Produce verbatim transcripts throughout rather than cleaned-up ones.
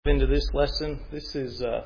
Into this lesson. This is uh,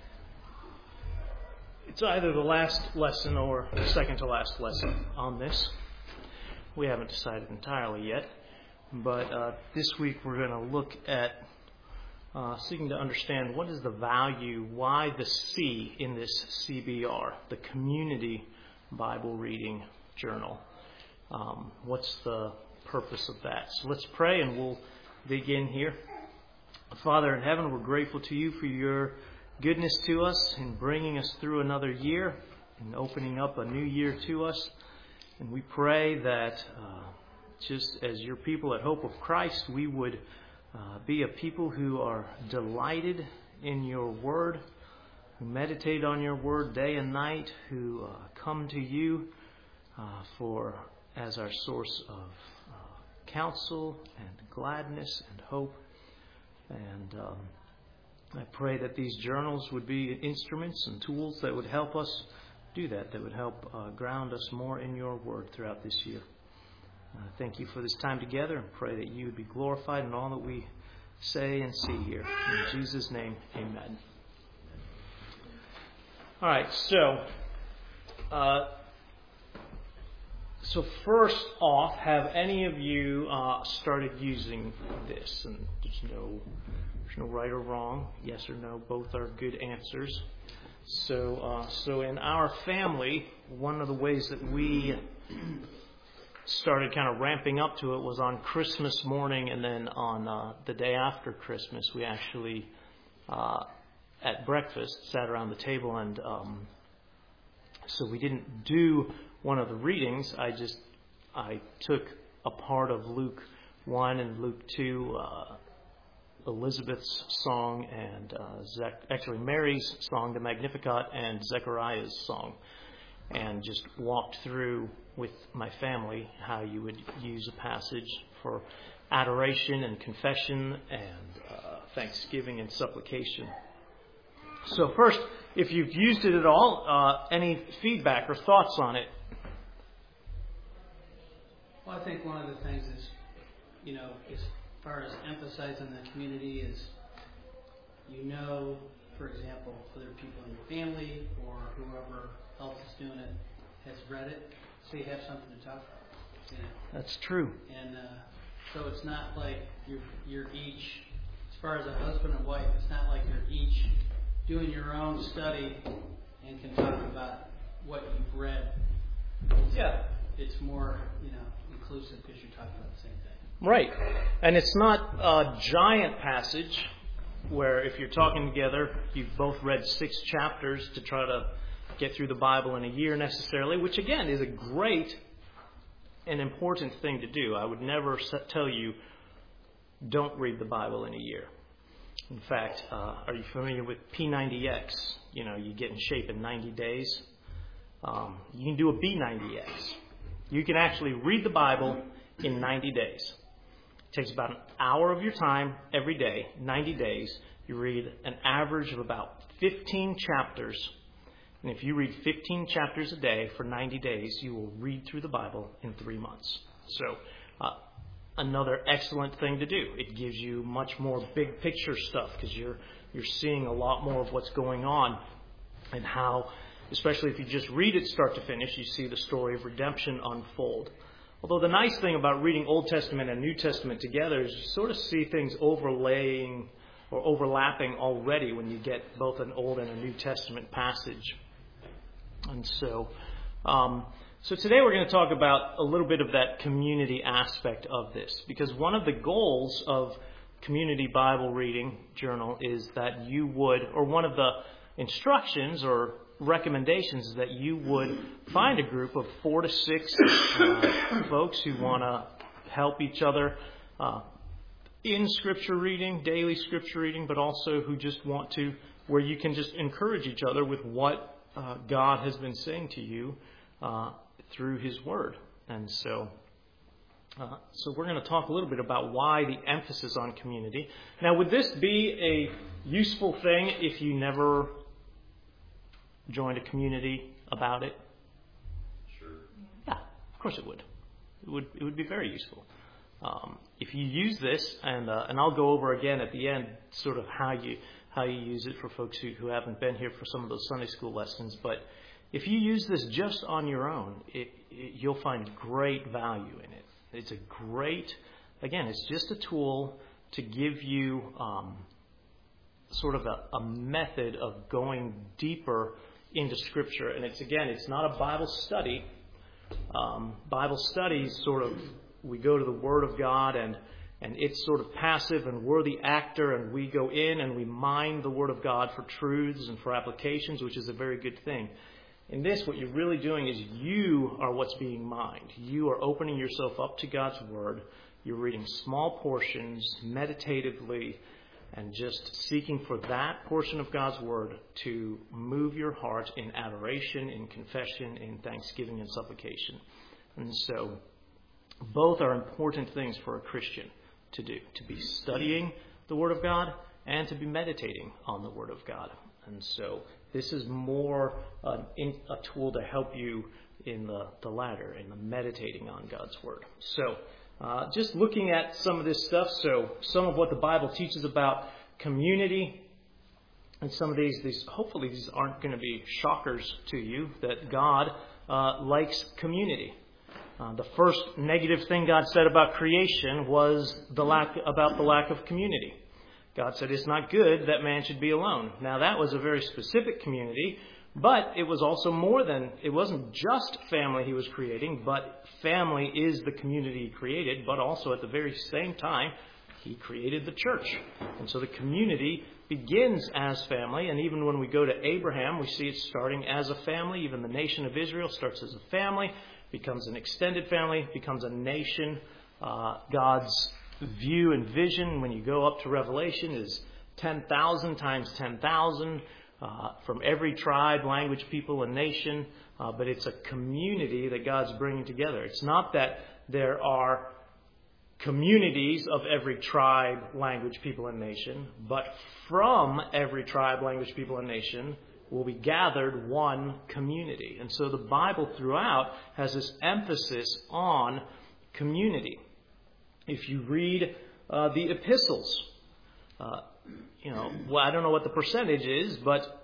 it's either the last lesson or the second to last lesson on this. We haven't decided entirely yet, but uh, this week we're going to look at uh, seeking to understand what is the value, why the C in this C B R, the Community Bible Reading Journal. Um, what's the purpose of that? So let's pray and we'll dig in here. Father in heaven, we're grateful to you for your goodness to us in bringing us through another year and opening up a new year to us. And we pray that uh, just as your people at Hope of Christ, we would uh, be a people who are delighted in your word, who meditate on your word day and night, who uh, come to you uh, for as our source of uh, counsel and gladness and hope. And um, I pray that these journals would be instruments and tools that would help us do that, that would help uh, ground us more in your word throughout this year. Uh, thank you for this time together and pray that you would be glorified in all that we say and see here. In Jesus' name, amen. All right, so... Uh, So first off, have any of you uh, started using this? And there's no, there's no right or wrong. Yes or no, both are good answers. So, uh, so in our family, one of the ways that we started kind of ramping up to it was on Christmas morning, and then on uh, the day after Christmas, we actually uh, at breakfast sat around the table, and um, so we didn't do one of the readings. I just, I took a part of Luke one and Luke two, uh, Elizabeth's song and uh, Zech- actually Mary's song, the Magnificat, and Zechariah's song, and just walked through with my family how you would use a passage for adoration and confession and uh, thanksgiving and supplication. So first, if you've used it at all, uh, any feedback or thoughts on it? Well, I think one of the things is, you know, as far as emphasizing the community is, you know, for example, other people in your family or whoever else is doing it has read it, so you have something to talk about. You know? That's true. And uh, so it's not like you're you're each, as far as a husband and wife, it's not like you're each doing your own study and can talk about what you've read. Yeah. It's more, you know, inclusive because you're talking about the same thing. Right. And it's not a giant passage where if you're talking together, you've both read six chapters to try to get through the Bible in a year necessarily, which again is a great and important thing to do. I would never tell you, don't read the Bible in a year. In fact, uh, are you familiar with P ninety X? You know, you get in shape in ninety days. Um, you can do a B ninety X. You can actually read the Bible in ninety days. It takes about an hour of your time every day, ninety days. You read an average of about fifteen chapters. And if you read fifteen chapters a day for ninety days, you will read through the Bible in three months. So, uh, another excellent thing to do. It gives you much more big picture stuff because you're you're seeing a lot more of what's going on and how, especially if you just read it start to finish, you see the story of redemption unfold. Although the nice thing about reading Old Testament and New Testament together is you sort of see things overlaying or overlapping already when you get both an Old and a New Testament passage. And so, um, so today we're going to talk about a little bit of that community aspect of this, because one of the goals of Community Bible Reading Journal is that you would, or one of the instructions or recommendations is that you would find a group of four to six uh, folks who want to help each other uh, in scripture reading, daily scripture reading, but also who just want to, where you can just encourage each other with what uh, God has been saying to you uh, through His Word. And so, uh, so we're going to talk a little bit about why the emphasis on community. Now, would this be a useful thing if you never joined a community about it? Sure. Yeah, of course it would. It would it would be very useful. Um, if you use this, and uh, and I'll go over again at the end sort of how you how you use it for folks who, who haven't been here for some of those Sunday school lessons, but if you use this just on your own, it, it, you'll find great value in it. It's a great, again, it's just a tool to give you um, sort of a, a method of going deeper into Scripture. And it's, again, it's not a Bible study. Um, Bible studies sort of, we go to the Word of God and and it's sort of passive and we're the actor and we go in and we mine the Word of God for truths and for applications, which is a very good thing. In this, what you're really doing is you are what's being mined. You are opening yourself up to God's Word. You're reading small portions meditatively and just seeking for that portion of God's Word to move your heart in adoration, in confession, in thanksgiving and supplication. And so both are important things for a Christian to do, to be studying the Word of God and to be meditating on the Word of God. And so this is more uh, in, a tool to help you in the, the latter, in the meditating on God's Word. So uh, just looking at some of this stuff, so some of what the Bible teaches about community, and some of these, these hopefully these aren't going to be shockers to you, that God uh, likes community. Uh, the first negative thing God said about creation was the lack about the lack of community. God said it's not good that man should be alone. Now that was a very specific community, but it was also more than, it wasn't just family he was creating, but family is the community he created, but also at the very same time, he created the church. And so the community begins as family, and even when we go to Abraham, we see it starting as a family. Even the nation of Israel starts as a family, becomes an extended family, becomes a nation. Uh, God's view and vision when you go up to Revelation is ten thousand times ten thousand uh, from every tribe, language, people, and nation. Uh, but it's a community that God's bringing together. It's not that there are communities of every tribe, language, people, and nation, but from every tribe, language, people, and nation will be gathered one community. And so the Bible throughout has this emphasis on community. If you read uh, the epistles, uh, you know, well, I don't know what the percentage is, but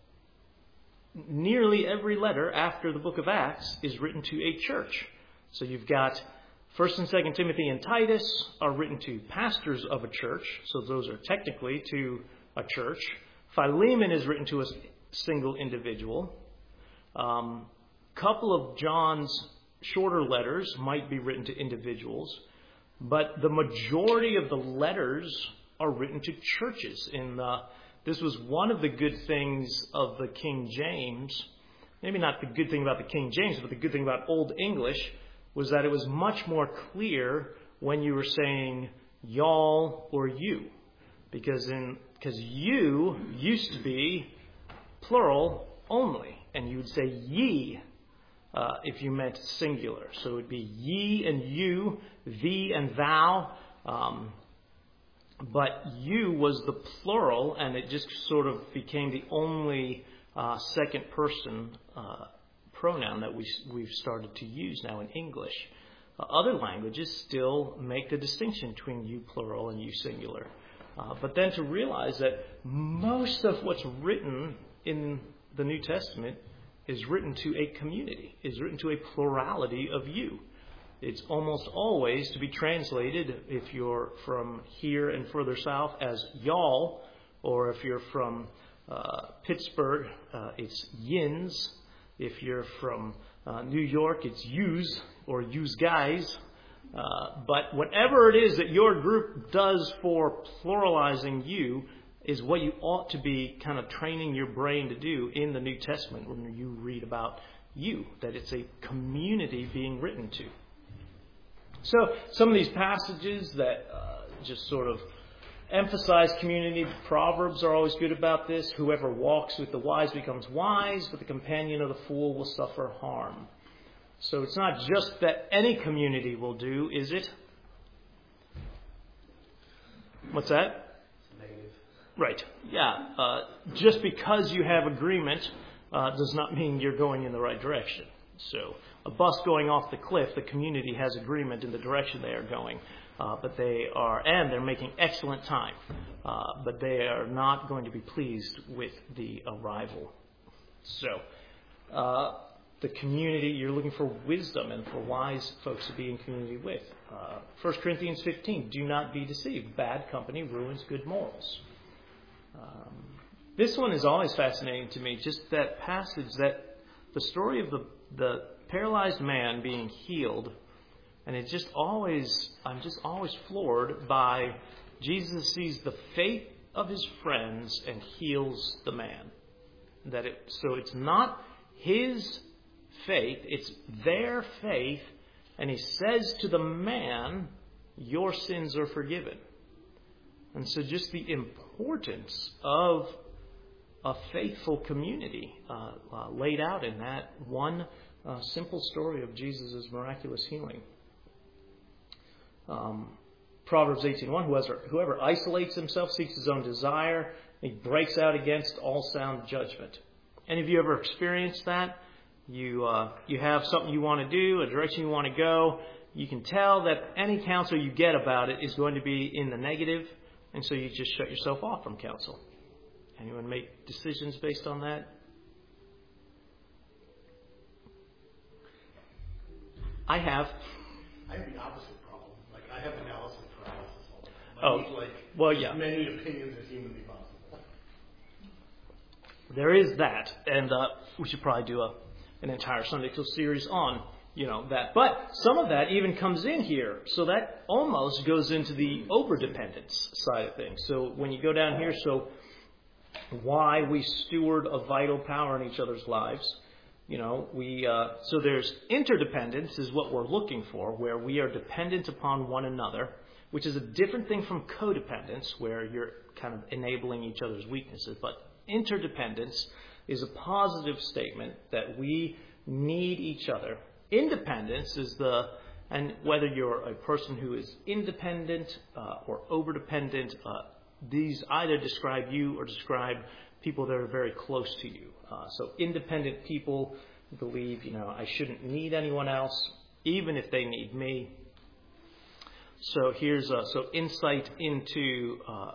nearly every letter after the book of Acts is written to a church. So you've got First and Second Timothy and Titus are written to pastors of a church, so those are technically to a church. Philemon is written to a single individual. A um, couple of John's shorter letters might be written to individuals, but the majority of the letters are written to churches. In the, this was one of the good things of the King James. Maybe not the good thing about the King James, but the good thing about Old English was that it was much more clear when you were saying y'all or you, because in because you used to be plural only, and you would say ye uh, if you meant singular. So it would be ye and you, thee and thou, um, but you was the plural, and it just sort of became the only uh, second person uh, pronoun that we, we've started to use now in English. Uh, other languages still make the distinction between you plural and you singular. Uh, but then to realize that most of what's written in the New Testament is written to a community, is written to a plurality of you. It's almost always to be translated, if you're from here and further south, as y'all, or if you're from uh, Pittsburgh, uh, it's yins. If you're from uh, New York, it's yous or yous guys. Uh, but whatever it is that your group does for pluralizing you is what you ought to be kind of training your brain to do in the New Testament when you read about you, that it's a community being written to. So some of these passages that uh, just sort of emphasize community, Proverbs are always good about this. Whoever walks with the wise becomes wise, but the companion of the fool will suffer harm. So it's not just that any community will do, is it? What's that? Negative. Right. Yeah. Uh, just because you have agreement uh, does not mean you're going in the right direction. So a bus going off the cliff. The community has agreement in the direction they are going. Uh, but they are, and they're making excellent time. Uh, but they are not going to be pleased with the arrival. So, uh, the community, you're looking for wisdom and for wise folks to be in community with. Uh, First Corinthians fifteen, do not be deceived. Bad company ruins good morals. Um, this one is always fascinating to me, just that passage, that the story of the, the paralyzed man being healed. And it just always, I'm just always floored by Jesus sees the faith of his friends and heals the man. That it, so it's not his faith, it's their faith. And he says to the man, your sins are forgiven. And so just the importance of a faithful community uh, uh, laid out in that one uh, simple story of Jesus' miraculous healing. Um, Proverbs eighteen one, whoever, whoever isolates himself seeks his own desire. He breaks out against all sound judgment. Any of you ever experienced that? You uh, you have something you want to do, a direction you want to go. You can tell that any counsel you get about it is going to be in the negative, and so you just shut yourself off from counsel. Anyone make decisions based on that? I have. I have the opposite. I have analysis paralysis all the time. I Oh, need, like, well, yeah. as many opinions as humanly possible. There is that, and uh, we should probably do a, an entire Sunday School series on, you know, that. But some of that even comes in here, so that almost goes into the overdependence side of things. So when you go down here, so why we steward a vital power in each other's lives. You know, we uh, so there's interdependence is what we're looking for, where we are dependent upon one another, which is a different thing from codependence, where you're kind of enabling each other's weaknesses. But interdependence is a positive statement that we need each other. Independence is the, and whether you're a person who is independent uh, or overdependent, uh, these either describe you or describe people that are very close to you. Uh, so independent people believe, you know, I shouldn't need anyone else, even if they need me. So here's a, so insight into uh,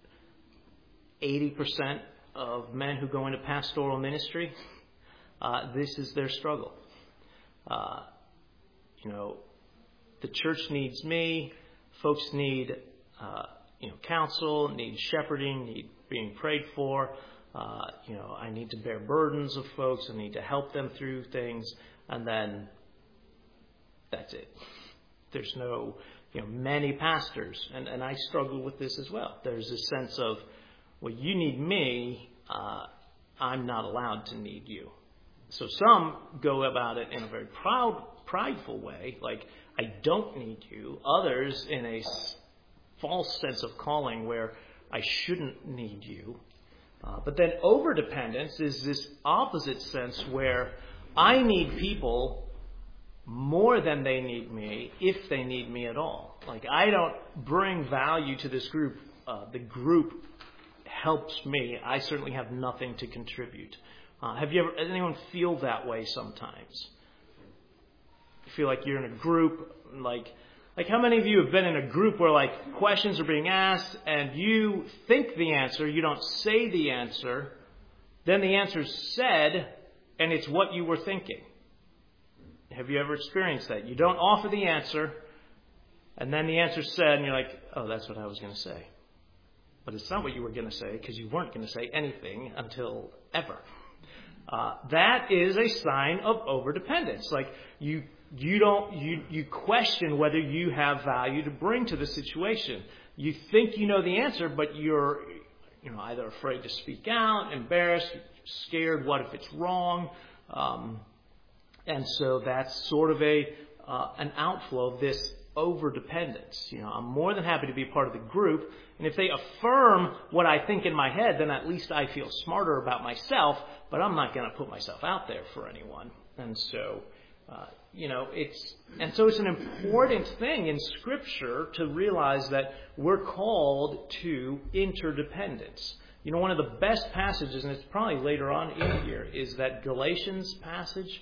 eighty percent of men who go into pastoral ministry. Uh, this is their struggle. Uh, you know, the church needs me. Folks need, uh, you know, counsel, need shepherding, need being prayed for. Uh, you know, I need to bear burdens of folks. I need to help them through things. And then that's it. There's no, you know, many pastors. And, and I struggle with this as well. There's this sense of, well, you need me. Uh, I'm not allowed to need you. So some go about it in a very proud, prideful way. Like, I don't need you. Others in a false sense of calling where I shouldn't need you. Uh, but then overdependence is this opposite sense where I need people more than they need me, if they need me at all. Like, I don't bring value to this group. Uh, the group helps me. I certainly have nothing to contribute. Uh, have you ever, anyone feel that way sometimes? You feel like you're in a group, like, Like, how many of you have been in a group where, like, questions are being asked and you think the answer, you don't say the answer, then the answer's said, and it's what you were thinking? Have you ever experienced that? You don't offer the answer, and then the answer's said, and you're like, oh, that's what I was going to say. But it's not what you were going to say, because you weren't going to say anything until ever. Uh, that is a sign of overdependence. Like, you You don't, you, you question whether you have value to bring to the situation. You think you know the answer, but you're, you know, either afraid to speak out, embarrassed, scared, what if it's wrong? Um, and so that's sort of a, uh, an outflow of this overdependence. You know, I'm more than happy to be part of the group. And if they affirm what I think in my head, then at least I feel smarter about myself, but I'm not going to put myself out there for anyone. And so, uh, You know, it's, and so it's an important thing in Scripture to realize that we're called to interdependence. You know, one of the best passages, and it's probably later on in here, is that Galatians passage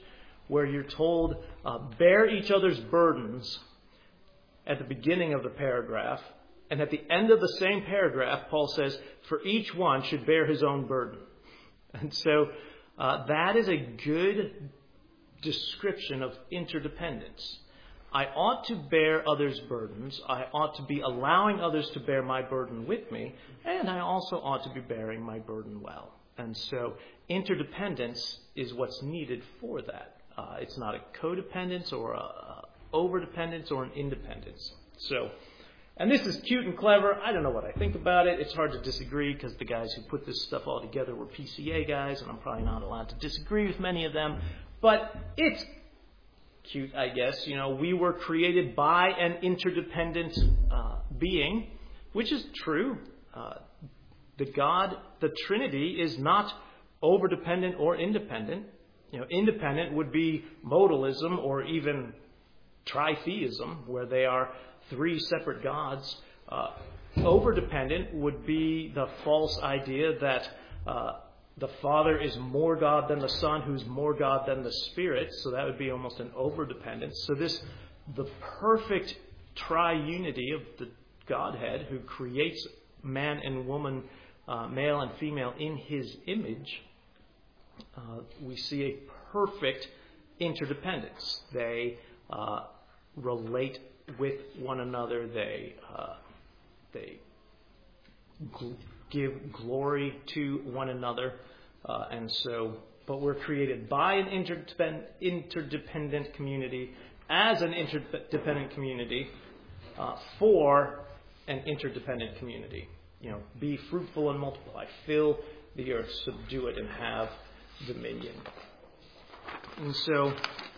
where you're told, uh, bear each other's burdens at the beginning of the paragraph. And at the end of the same paragraph, Paul says, for each one should bear his own burden. And so uh, that is a good description of interdependence. I ought to bear others' burdens. I ought to be allowing others to bear my burden with me. And I also ought to be bearing my burden well. And so interdependence is what's needed for that. Uh, it's not a codependence or a, a overdependence or an independence. So, and this is cute and clever. I don't know what I think about it. It's hard to disagree because the guys who put this stuff all together were P C A guys, and I'm probably not allowed to disagree with many of them. But it's cute, I guess. You know, we were created by an interdependent uh, being, which is true. Uh, the God, the Trinity, is not overdependent or independent. You know, independent would be modalism or even tritheism, where they are three separate gods. Uh, overdependent would be the false idea that uh, the Father is more God than the Son, who's more God than the Spirit. So that would be almost an overdependence. So this, the perfect triunity of the Godhead, who creates man and woman, uh, male and female, in His image, uh, we see a perfect interdependence. They uh, relate with one another. They uh, they gl- give glory to one another, uh, and so. But we're created by an interdependent, interdependent community, as an interdependent community, uh, for an interdependent community. You know, be fruitful and multiply, fill the earth, subdue it, and have dominion. And so.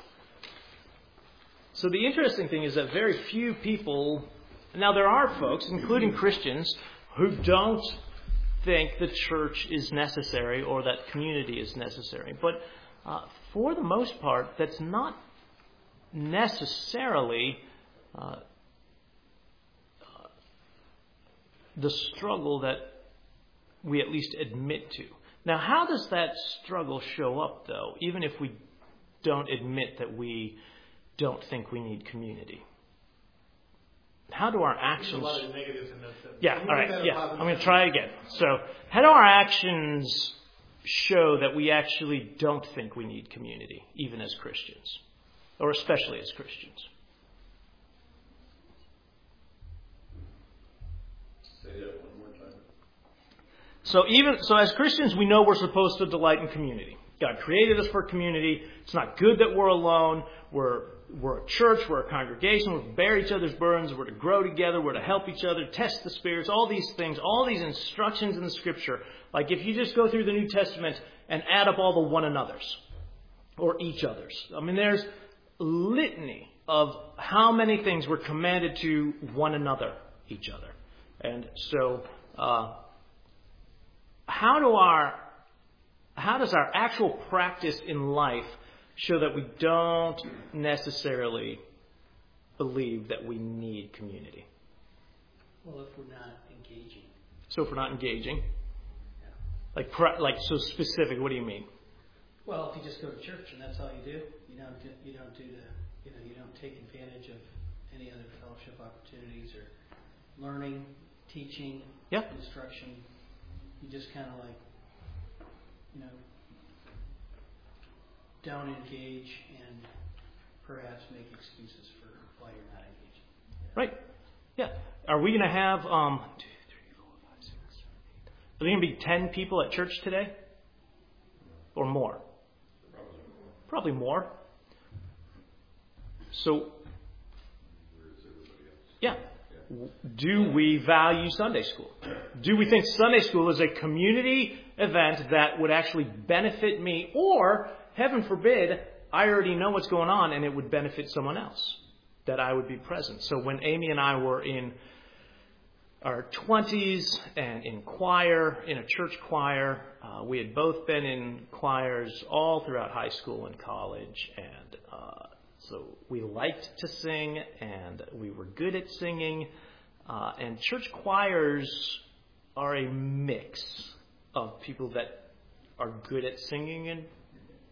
So the interesting thing is that very few people, now there are folks, including Christians, who don't think the church is necessary or that community is necessary. But uh, for the most part, that's not necessarily uh, uh, the struggle that we at least admit to. Now, how does that struggle show up, though, even if we don't admit that we don't think we need community? How do our actions... There's a lot of negatives in this. Yeah, all right, yeah. I'm going to try again. So, how do our actions show that we actually don't think we need community, even as Christians, or especially as Christians? Say that one more time. So, even so, as Christians, we know we're supposed to delight in community. God created us for community. It's not good that we're alone. We're we're a church. We're a congregation. We're to bear each other's burdens. We're to grow together. We're to help each other, test the spirits, all these things, all these instructions in the Scripture. Like if you just go through the New Testament and add up all the one another's or each other's. I mean, there's litany of how many things we're commanded to one another, each other. And so, uh, how do our How does our actual practice in life show that we don't necessarily believe that we need community? Well, if we're not engaging. So if we're not engaging? Yeah. Like, like so specific, what do you mean? Well, if you just go to church and that's all you do, you don't do, you don't do the, you know, you don't take advantage of any other fellowship opportunities or learning, teaching, yeah. instruction. You just kind of like, you know, don't engage and perhaps make excuses for why you're not engaging. Right. Yeah. Are we going to have um, two, three, four, five, six, seven, eight? Are there going to be ten people at church today, or more? Probably more. So, yeah. Do we value Sunday school? Do we think Sunday school is a community event that would actually benefit me? Or, heaven forbid, I already know what's going on and it would benefit someone else, that I would be present. So when Amy and I were in our twenties and in choir, in a church choir, uh, we had both been in choirs all throughout high school and college. And uh, so we liked to sing and we were good at singing. Uh, and church choirs are a mix of people that are good at singing and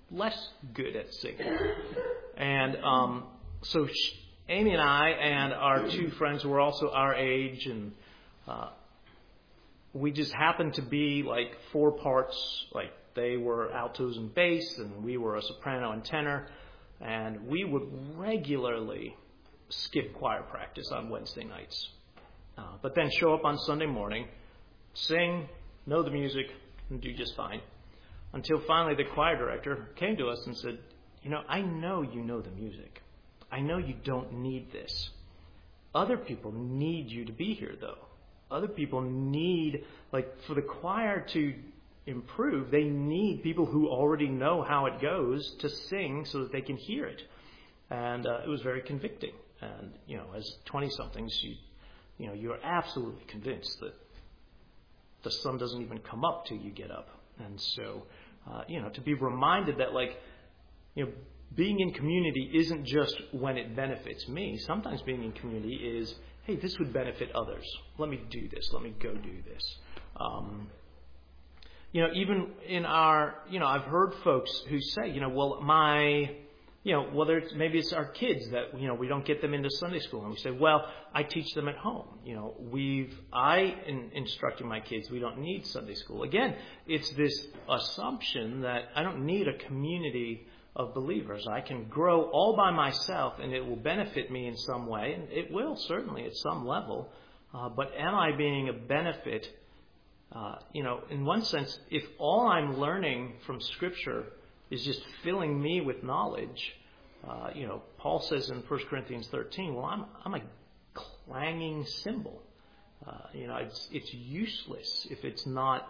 less good at singing. And um, so she, Amy and I and our two friends who were also our age, and uh, we just happened to be like four parts, like they were altos and bass, and we were a soprano and tenor, and we would regularly skip choir practice on Wednesday nights. Uh, but then show up on Sunday morning, sing, know the music, and do just fine. Until finally the choir director came to us and said, you know, I know you know the music. I know you don't need this. Other people need you to be here, though. Other people need, like, for the choir to improve, they need people who already know how it goes to sing so that they can hear it. And uh, it was very convicting. And, you know, as twenty-somethings, you, you know, you're absolutely convinced that the sun doesn't even come up till you get up. And so, uh, you know, to be reminded that, like, you know, being in community isn't just when it benefits me. Sometimes being in community is, hey, this would benefit others. Let me do this. Let me go do this. Um, you know, even in our, you know, I've heard folks who say, you know, well, my, you know, whether it's, maybe it's our kids that, you know, we don't get them into Sunday school. And we say, well, I teach them at home. You know, we've, I, in instructing my kids, we don't need Sunday school. Again, it's this assumption that I don't need a community of believers. I can grow all by myself and it will benefit me in some way, and it will certainly at some level. Uh, but am I being a benefit? Uh, you know, in one sense, if all I'm learning from Scripture is just filling me with knowledge, uh, you know, Paul says in First Corinthians thirteen, well, I'm I'm a clanging cymbal. Uh, you know, it's it's useless if it's not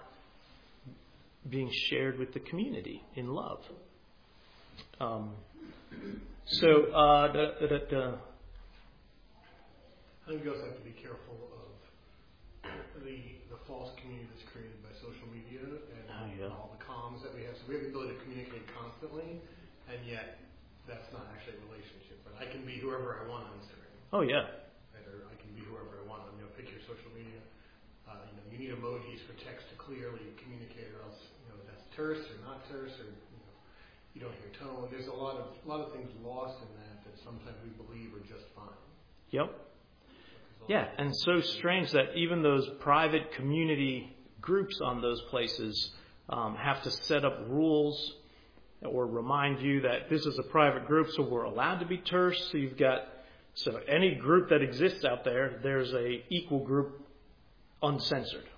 being shared with the community in love. Um, so, uh, the, the, the, I think we also have to be careful of the the false community that's created by social media and oh, yeah. all the comms that we have. So we have the ability to communicate constantly, and yet that's not actually a relationship. But I can be whoever I want on Instagram. Oh yeah. Or I can be whoever I want. You know, pick your social media. Uh, you know, you need emojis for text to clearly communicate, or else you know that's terse or not terse, or you don't hear tone. There's a lot of a lot of things lost in that that sometimes we believe are just fine. Yep. Yeah, and so strange that even those private community groups on those places um, have to set up rules or remind you that this is a private group, so we're allowed to be terse. So you've got so any group that exists out there, there's a equal group uncensored.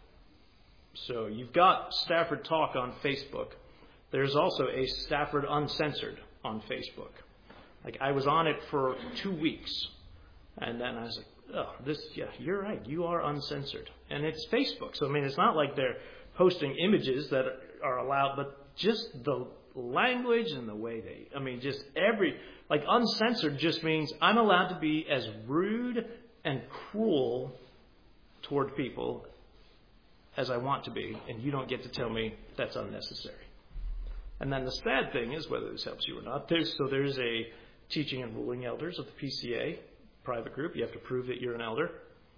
So you've got Stafford Talk on Facebook. There's also a Stafford Uncensored on Facebook. Like, I was on it for two weeks. And then I was like, oh, this, yeah, you're right. You are uncensored. And it's Facebook. So, I mean, it's not like they're posting images that are allowed, but just the language and the way they, I mean, just every, like, uncensored just means I'm allowed to be as rude and cruel toward people as I want to be, and you don't get to tell me that's unnecessary. And then the sad thing is, whether this helps you or not, there's, so there's a teaching and ruling elders of the P C A, private group. You have to prove that you're an elder.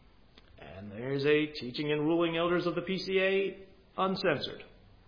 And there's a teaching and ruling elders of the P C A, uncensored.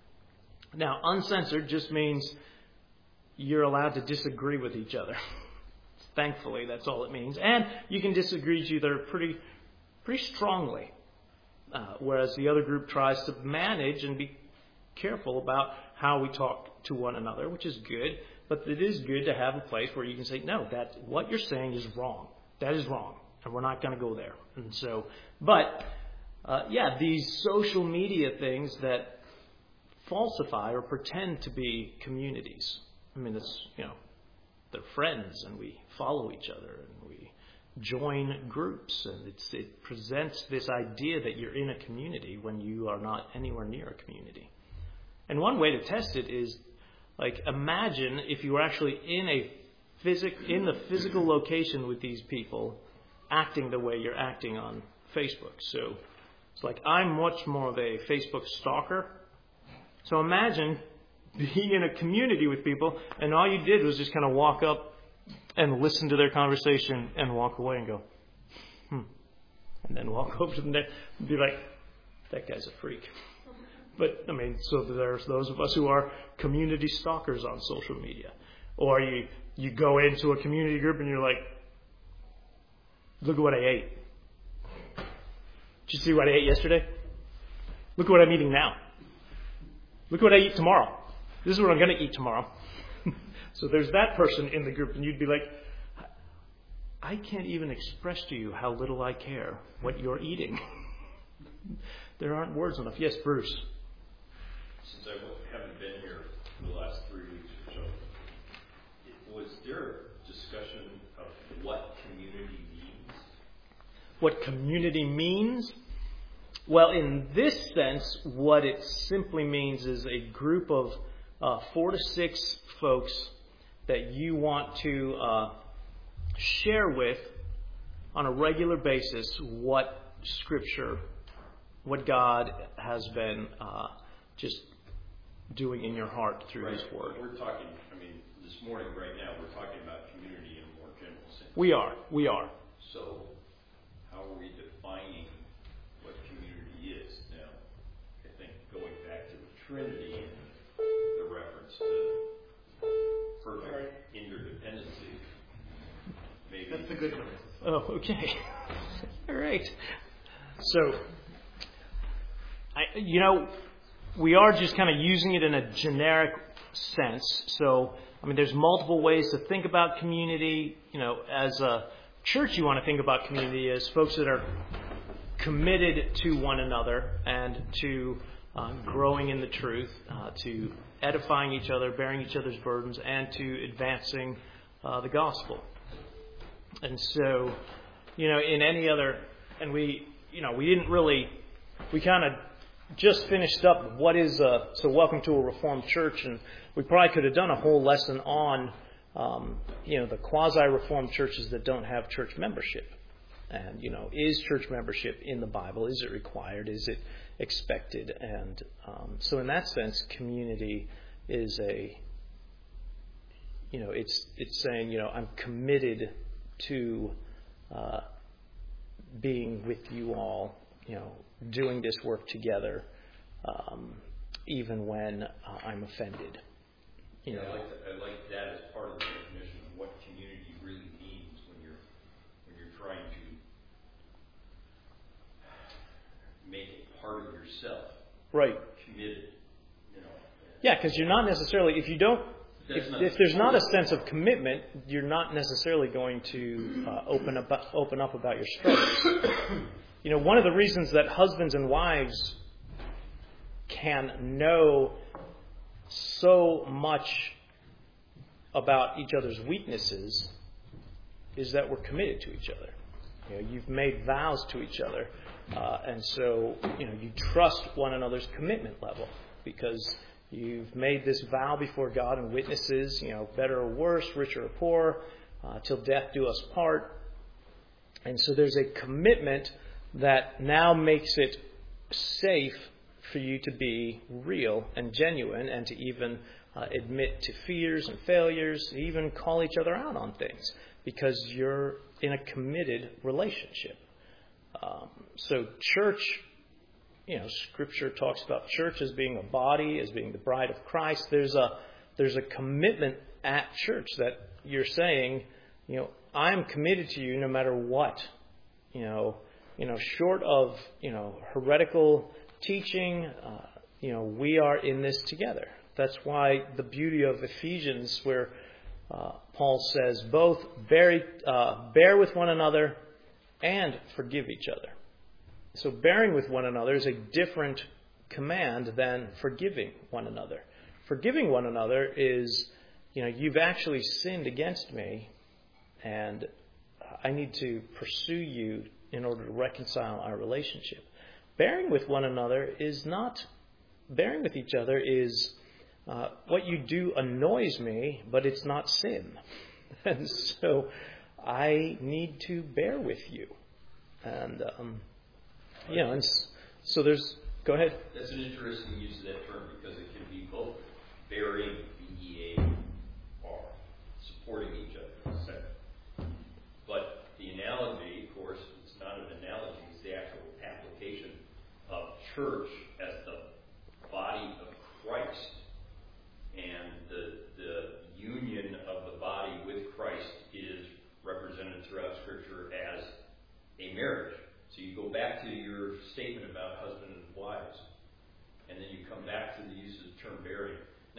Now, uncensored just means you're allowed to disagree with each other. Thankfully, that's all it means. And you can disagree with each other pretty, pretty strongly. Uh, whereas the other group tries to manage and be careful about how we talk to one another, which is good. But it is good to have a place where you can say, no, that what you're saying is wrong. That is wrong, and we're not going to go there. And so, but uh, yeah, these social media things that falsify or pretend to be communities. I mean, it's, you know, they're friends, and we follow each other, and we join groups, and it's, it presents this idea that you're in a community when you are not anywhere near a community. And one way to test it is, like, imagine if you were actually in a physic in the physical location with these people, acting the way you're acting on Facebook. So it's like I'm much more of a Facebook stalker. So imagine being in a community with people, and all you did was just kind of walk up and listen to their conversation and walk away and go, hmm, and then walk over to them and be like, that guy's a freak. But, I mean, so there's those of us who are community stalkers on social media. Or you, you go into a community group and you're like, look at what I ate. Did you see what I ate yesterday? Look at what I'm eating now. Look at what I eat tomorrow. This is what I'm going to eat tomorrow. So there's that person in the group, and you'd be like, I can't even express to you how little I care what you're eating. There aren't words enough. Yes, Bruce. Since I haven't been here for the last three weeks or so, was there a discussion of what community means? What community means? Well, in this sense, what it simply means is a group of uh, four to six folks that you want to uh, share with on a regular basis what Scripture, what God has been uh, just doing in your heart through right. His Word. We're talking, I mean, this morning right now, we're talking about community in a more general sense. We are. We are. So, how are we defining what community is now? I think going back to the Trinity and the reference to perfect interdependency, maybe. That's the good one. Oh, okay. All right. So, I, you know, we are just kind of using it in a generic sense. So, I mean, there's multiple ways to think about community. You know, as a church, you want to think about community as folks that are committed to one another and to uh, growing in the truth, uh, to edifying each other, bearing each other's burdens, and to advancing uh, the gospel. And so, you know, in any other, and we, you know, we didn't really, we kind of just finished up what is, a, so welcome to a Reformed church, and we probably could have done a whole lesson on, um, you know, the quasi-Reformed churches that don't have church membership. And, you know, is church membership in the Bible? Is it required? Is it expected? And um, so in that sense, community is a, you know, it's it's saying, you know, I'm committed to uh, being with you all, you know, doing this work together, um, even when uh, I'm offended. You know, I like, that, I like that as part of the definition of what community really means when you're when you're trying to make it part of yourself. Right. Committed. You know. Yeah, because you're not necessarily, if you don't, if, not if there's not a sense of commitment, you're not necessarily going to uh, open up open up about your struggles. You know, one of the reasons that husbands and wives can know so much about each other's weaknesses is that we're committed to each other. You know, you've made vows to each other, uh, and so you know you trust one another's commitment level because you've made this vow before God and witnesses. You know, better or worse, richer or poor, uh, till death do us part. And so there's a commitment that now makes it safe for you to be real and genuine and to even uh, admit to fears and failures, even call each other out on things because you're in a committed relationship. Um, so church, you know, Scripture talks about church as being a body, as being the bride of Christ. There's a there's a commitment at church that you're saying, you know, I'm committed to you no matter what. You know, you know, short of, you know, heretical teaching, uh, you know, we are in this together. That's why the beauty of Ephesians, where uh, Paul says, both bear, uh, bear with one another and forgive each other. So bearing with one another is a different command than forgiving one another. Forgiving one another is, you know, you've actually sinned against me, and I need to pursue you in order to reconcile our relationship. Bearing with one another is not, bearing with each other is, uh, what you do annoys me, but it's not sin. And so I need to bear with you. And, um, you know, and so there's, go ahead. That's an interesting use of that term because it can be both bearing, B E A R, supporting each other. But the analogy, of course, it's not an analogy, it's the actual application of church as the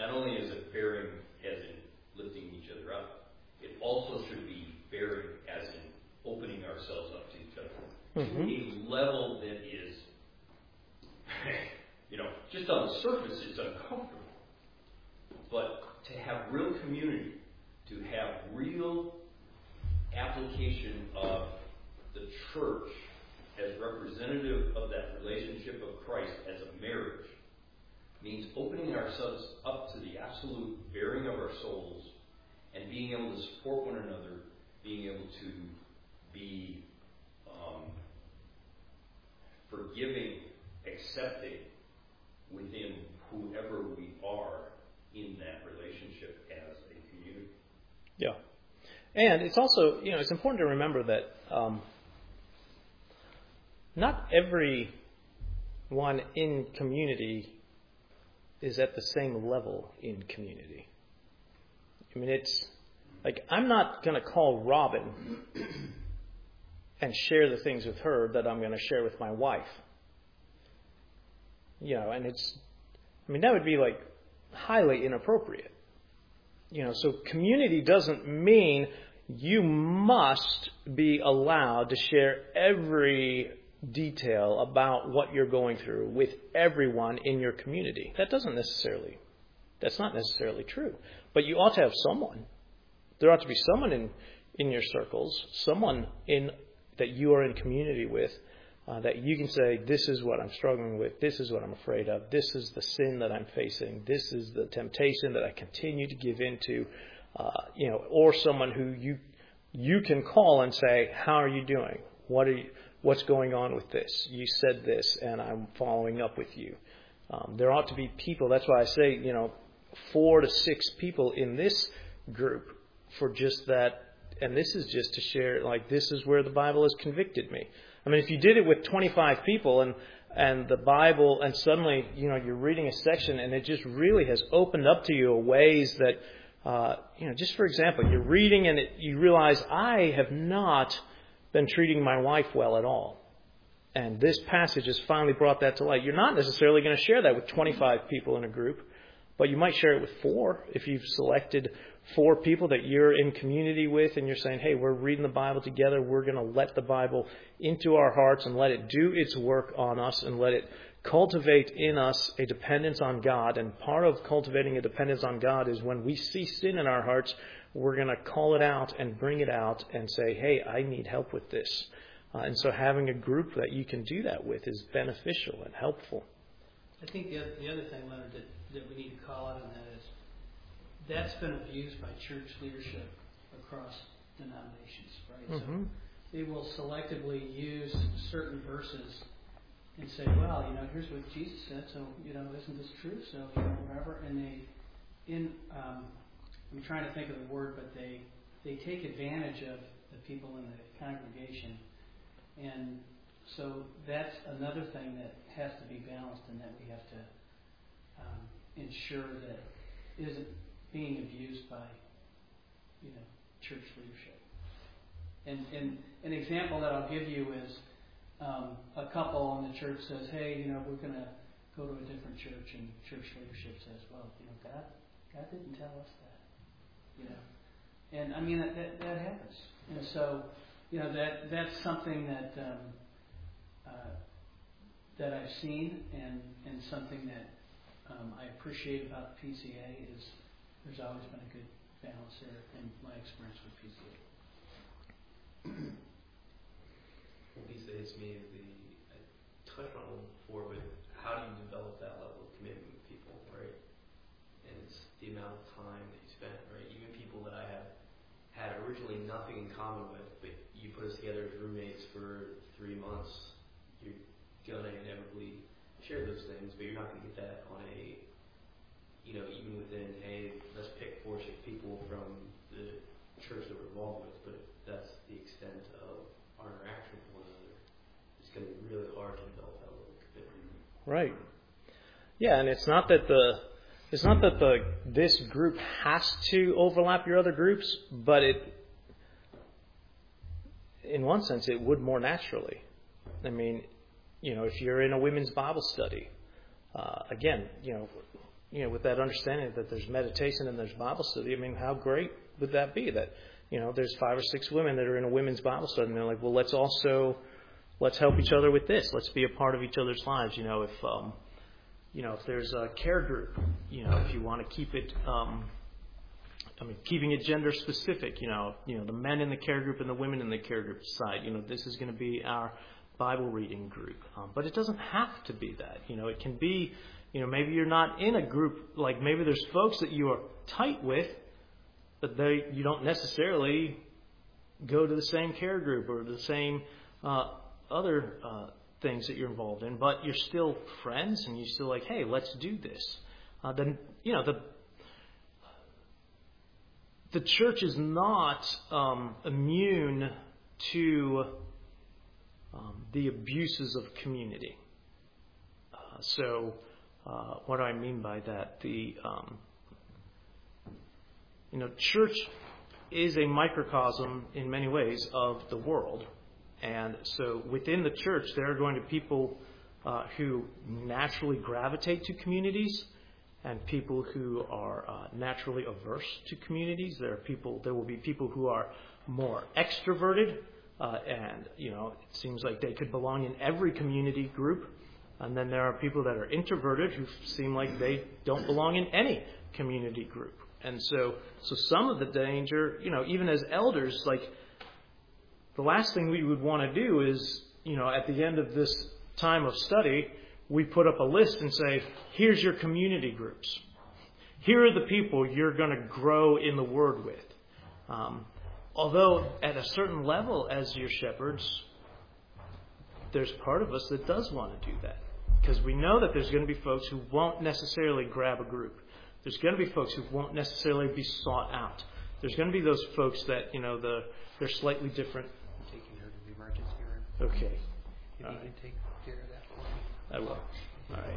not only is it bearing as in lifting each other up, it also should be bearing as in opening ourselves up to each other. Mm-hmm. To a level that is, you know, just on the surface it's uncomfortable. But to have real community, to have real application of the church as representative of that relationship of Christ as a marriage, means opening ourselves up to the absolute bearing of our souls and being able to support one another, being able to be um, forgiving, accepting within whoever we are in that relationship as a community. Yeah. And it's also, you know, it's important to remember that um, not everyone in community is at the same level in community. I mean, it's like, I'm not going to call Robin and share the things with her that I'm going to share with my wife. You know, and it's, I mean, that would be like highly inappropriate. You know, so community doesn't mean you must be allowed to share every detail about what you're going through with everyone in your community. That doesn't necessarily, that's not necessarily true. But you ought to have someone. There ought to be someone in, in your circles, someone in that you are in community with, uh, that you can say, this is what I'm struggling with, this is what I'm afraid of, this is the sin that I'm facing, this is the temptation that I continue to give into, uh, you know, or someone who you you can call and say, how are you doing? What are you, what's going on with this? You said this, and I'm following up with you. Um, there ought to be people. That's why I say, you know, four to six people in this group for just that. And this is just to share, like, this is where the Bible has convicted me. I mean, if you did it with twenty-five people and and the Bible, and suddenly, you know, you're reading a section and it just really has opened up to you ways that, uh, you know, just for example, you're reading and it, you realize, I have not been treating my wife well at all. And this passage has finally brought that to light. You're not necessarily going to share that with twenty-five people in a group, but you might share it with four if you've selected four people that you're in community with and you're saying, hey, we're reading the Bible together. We're going to let the Bible into our hearts and let it do its work on us and let it cultivate in us a dependence on God. And part of cultivating a dependence on God is when we see sin in our hearts, we're going to call it out and bring it out and say, hey, I need help with this. Uh, and so having a group that you can do that with is beneficial and helpful. I think the other, the other thing, Leonard, that, that we need to call out on that is that's been abused by church leadership across denominations, right? Mm-hmm. So they will selectively use certain verses and say, well, you know, here's what Jesus said, so, you know, isn't this true? So, you know, whatever. And they, in, um, I'm trying to think of the word, but they, they take advantage of the people in the congregation. And so that's another thing that has to be balanced and that we have to um, ensure that isn't being abused by, you know, church leadership. And, and an example that I'll give you is um, a couple in the church says, hey, you know, we're going to go to a different church, and church leadership says, well, you know, God, God didn't tell us that, you know. And I mean, that, that, that happens. And so, you know, that that's something that um, uh, that I've seen, and, and something that um, I appreciate about the P C A is there's always been a good balance there in my experience with P C A. One piece that hits me is the, I touched on it before, but how do you develop that level of commitment with people, right? And it's the amount of time that you spend, right? Even people that I have had originally nothing in common with, but you put us together as roommates for three months, you're gonna inevitably share those things, but you're not gonna get that on a, you know, even within, hey, let's pick four or six people from the church that we're involved with, but that's the extent of our interaction with one another. It's going to be really hard to develop that level of commitment. Right. Yeah, and it's not that the it's not that the this group has to overlap your other groups, but it, in one sense, it would more naturally. I mean, you know, if you're in a women's Bible study, uh, again, you know, you know, with that understanding that there's meditation and there's Bible study, I mean, how great would that be that, you know, there's five or six women that are in a women's Bible study and they're like, well, let's also, let's help each other with this. Let's be a part of each other's lives. You know, if, um, you know, if there's a care group, you know, if you want to keep it, um, I mean, keeping it gender specific, you know, you know, the men in the care group and the women in the care group side, you know, this is going to be our Bible reading group. Um, but it doesn't have to be that. You know, it can be, you know, maybe you're not in a group, like maybe there's folks that you are tight with, but they, you don't necessarily go to the same care group or the same uh, other uh, things that you're involved in, but you're still friends and you're still like, hey, let's do this. Uh, then, you know, the the church is not um, immune to um, the abuses of community. Uh, so, uh, what do I mean by that? The um, you know, church is a microcosm in many ways of the world. And so within the church, there are going to be people uh, who naturally gravitate to communities and people who are uh, naturally averse to communities. There are people, there will be people who are more extroverted uh, and, you know, it seems like they could belong in every community group. And then there are people that are introverted who seem like they don't belong in any community group. And so, so some of the danger, you know, even as elders, like the last thing we would want to do is, you know, at the end of this time of study, we put up a list and say, here's your community groups. Here are the people you're going to grow in the Word with. Um, although at a certain level as your shepherds, there's part of us that does want to do that. Because we know that there's going to be folks who won't necessarily grab a group. There's going to be folks who won't necessarily be sought out. There's going to be those folks that, you know, the they're slightly different. I'm taking her to the emergency room. Okay. If All you right. can take care of that for me. I will. All right.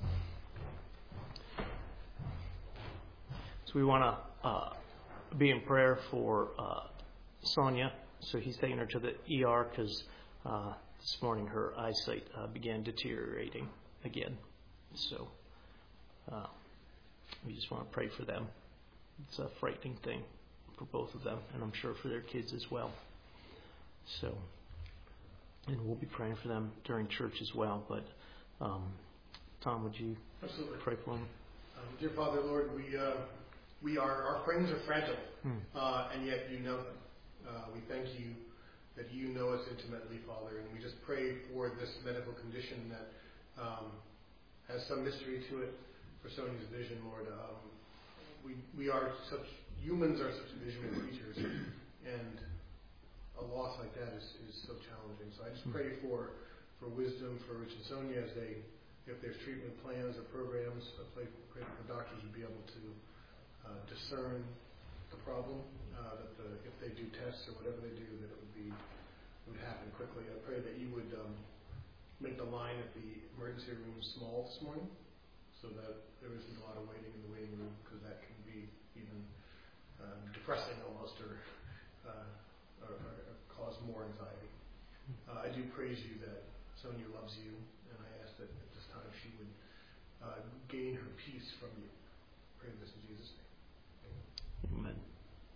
So we want to uh, be in prayer for uh, Sonia. So he's taking her to the E R because uh, this morning her eyesight uh, began deteriorating again. So uh, we just want to pray for them. It's a frightening thing for both of them, and I'm sure for their kids as well. So, and we'll be praying for them during church as well. But um, Tom, would you Absolutely. pray for them? Um, dear Father, Lord, we uh, we are our friends are fragile, Hmm. uh, and yet you know them. Uh, we thank you that you know us intimately, Father, and we just pray for this medical condition that um, has some mystery to it for Sonia's vision, Lord. Um, we we are such humans are such visual creatures, and a loss like that is, is so challenging. So I just pray for for wisdom for Rich and Sonia as they, if there's treatment plans or programs, I pray, pray for doctors to be able to uh, discern the problem, uh, that the, if they do tests or whatever they do, that it would be it would happen quickly. I pray that you would um, make the line at the emergency room small this morning, so that there isn't a lot of waiting in the waiting room, because that can be even um, depressing almost, or, uh, or, or, or cause more anxiety. Uh, I do praise you that Sonia loves you, and I ask that at this time she would uh, gain her peace from you. Pray this in Jesus' name. Amen.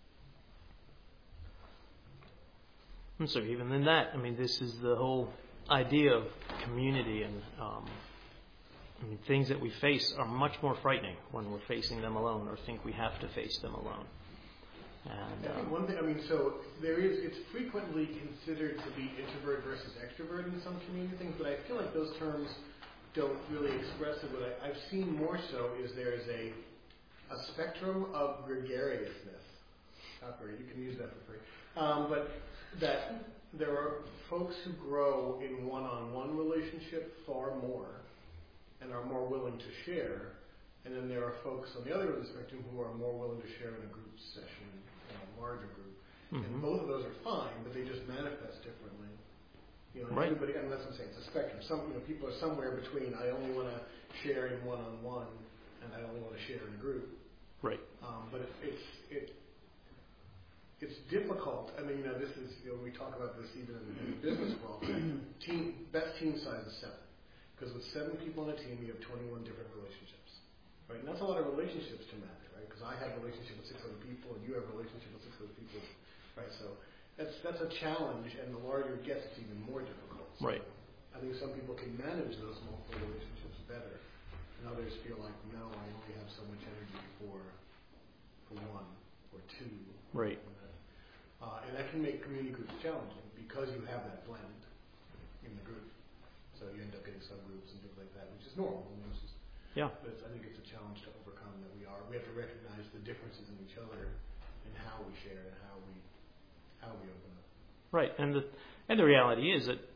And so even in that, I mean, this is the whole idea of community, and um, I mean, things that we face are much more frightening when we're facing them alone, or think we have to face them alone. And I think um, one thing, I mean, so there is, it's frequently considered to be introvert versus extrovert in some community things, but I feel like those terms don't really express it. What I, I've seen more so is there is a a spectrum of gregariousness. Not great, you can use that for free. Um, but that there are folks who grow in one-on-one relationship far more and are more willing to share. And then there are folks on the other end of the spectrum who are more willing to share in a group session, in a larger group. mm-hmm. And both of those are fine, but they just manifest differently. You know, Right. everybody, and that's what I'm saying, it's a spectrum. Some, you know, people are somewhere between I only want to share in one-on-one and I only want to share in a group. right. Um, but it, it's it it's difficult. I mean, you know, this is, you know, we talk about this even in, in the business world. Team best team size is seven, because with seven people on a team, you have twenty-one different relationships. right? And that's a lot of relationships to manage, right? Because I have a relationship with six other people, and you have a relationship with six other people, right? So that's that's a challenge, and the larger it gets, it's even more difficult. So Right. I think some people can manage those multiple relationships better, and others feel like, no, I only have so much energy for for one or two. Right. Uh, and that can make community groups challenging because you have that blend in the group. So you end up getting subgroups and things like that, which is normal. And this is, Yeah. but it's, I think it's a challenge to overcome that we are. We have to recognize the differences in each other and how we share and how we how we open up. Right. And the and the reality is that,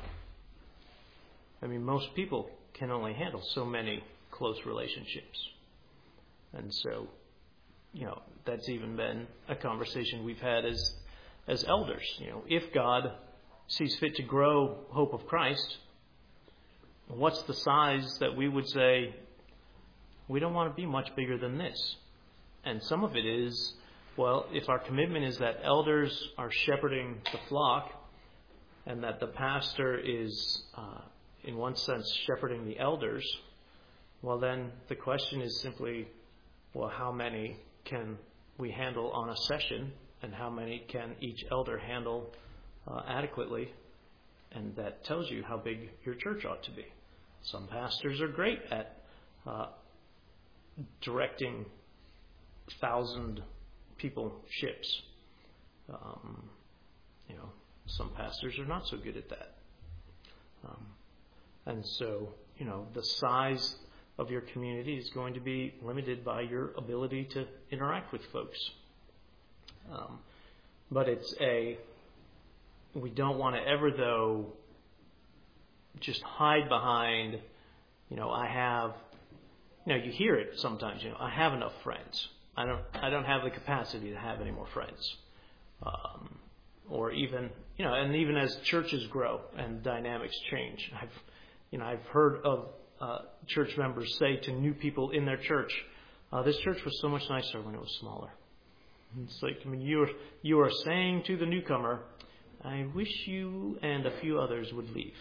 I mean, most people can only handle so many close relationships. And so, you know, that's even been a conversation we've had as as elders. You know, if God sees fit to grow Hope of Christ, what's the size that we would say, we don't want to be much bigger than this? And some of it is, well, if our commitment is that elders are shepherding the flock and that the pastor is, uh, in one sense, shepherding the elders, well, then the question is simply, well, how many can we handle on a session, and how many can each elder handle uh, adequately? And that tells you how big your church ought to be. Some pastors are great at uh, directing thousand people ships. Um, you know, some pastors are not so good at that. Um, and so, you know, the size of your community is going to be limited by your ability to interact with folks. Um, but it's a, we don't want to ever, though, just hide behind, you know, I have, you know, you hear it sometimes, you know, I have enough friends. I don't, I don't have the capacity to have any more friends. Um, or even, you know, and even as churches grow and dynamics change, I've, you know, I've heard of uh, church members say to new people in their church, uh, this church was so much nicer when it was smaller. It's like, I mean, you're, you are saying to the newcomer, I wish you and a few others would leave.